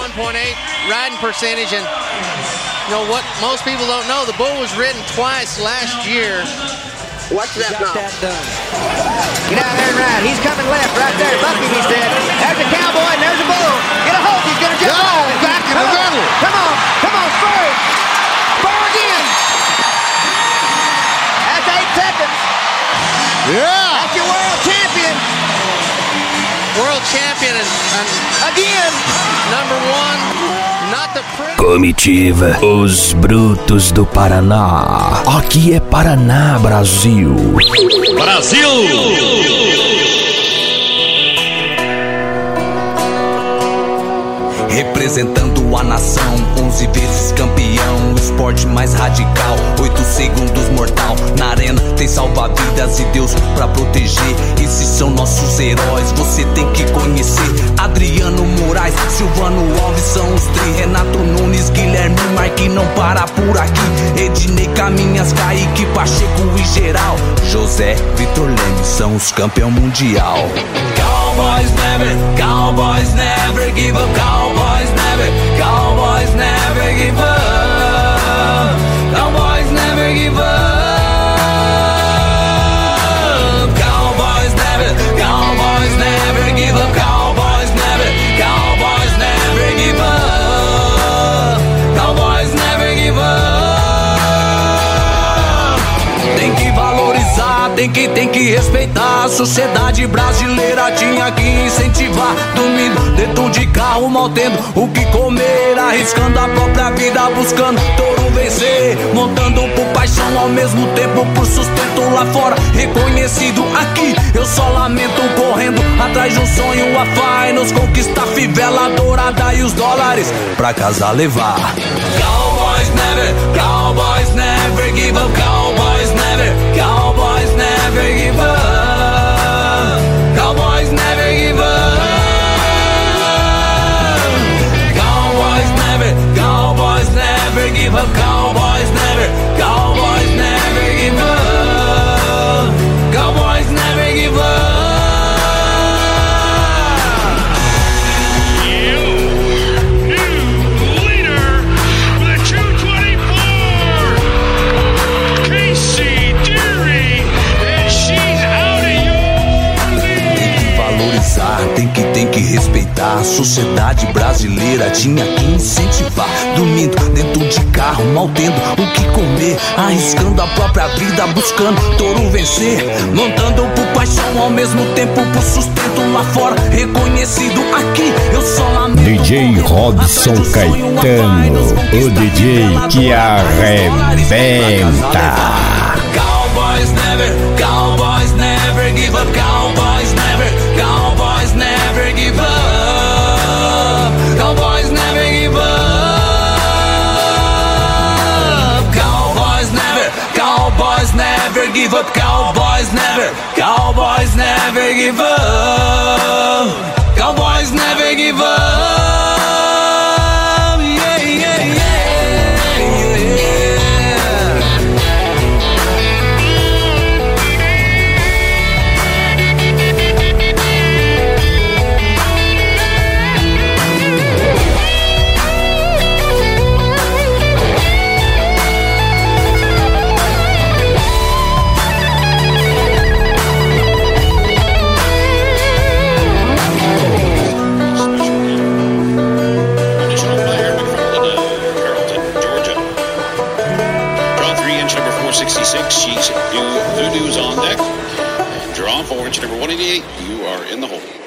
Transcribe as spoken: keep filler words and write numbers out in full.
one point eight riding percentage, and you know what most people don't know, the bull was ridden twice last year. Watch that now. That done. Get out there and ride. He's coming left right there. Bucky, he said. There's a cowboy and there's a bull. Get a hold. He's going to jump Go, out. back in Come the on. middle. Come on. Come on. Spur. Spur again. That's eight seconds. Yeah. That's your world champion. World champion and, and Again. number one, not the prince. Comitiva Os Brutos do Paraná. Aqui é Paraná, Brasil. Brasil! Representando a nação, onze vezes campeão, o esporte mais radical, oito segundos mortal. Na arena tem salva-vidas e Deus pra proteger. Esses são nossos heróis, você tem que conhecer. Adriano Moraes, Silvano Alves são os tri. Renato Nunes, Guilherme Marque não para por aqui. Ednei Caminhas, Kaique, Pacheco e geral. José, Vitor Leme são os campeão mundial. Cowboys never, Cowboys never give up. Cowboys never, Cowboys never give up. Cowboys never give up. Cowboys never, Cowboys never give up. Cowboys never, Cowboys never give up. Cowboys never give up. Tem que valorizar, tem que, tem que respeitar. A sociedade brasileira tinha que incentivar. Dormindo dentro de carro, mal tendo o que comer, arriscando a própria vida, buscando touro vencer, montando por paixão, ao mesmo tempo por sustento lá fora, reconhecido aqui. Eu só lamento correndo atrás de um sonho, a Finals conquistar fivela dourada e os dólares pra casa levar. Cowboys never, Cowboys never give up. Cowboys never, Cowboys never give up. Cowboys never give up. Cowboys never, Cowboys never give up. Cowboys never, Cowboys never give up. Cowboys never give up. Tem que, tem que respeitar. A sociedade brasileira tinha que incentivar. Dormindo dentro de carro, mal tendo o que comer, arriscando a própria vida, buscando touro vencer, montando por paixão, ao mesmo tempo por sustento lá fora, reconhecido aqui. Eu só lamento. D J Robson Caetano, o D J que arrebenta. Cowboys never, Cowboys never give up. Cowboys never, Cowboys never give up. Cowboys never give up. Cowboys never, Cowboys never give up. Cowboys never, Cowboys never give up. Cowboys never give up. Yeah, yeah, yeah, yeah. sixty-six, she's due, Voodoo's on deck. And draw four, inch number one eighty-eight, you are in the hole.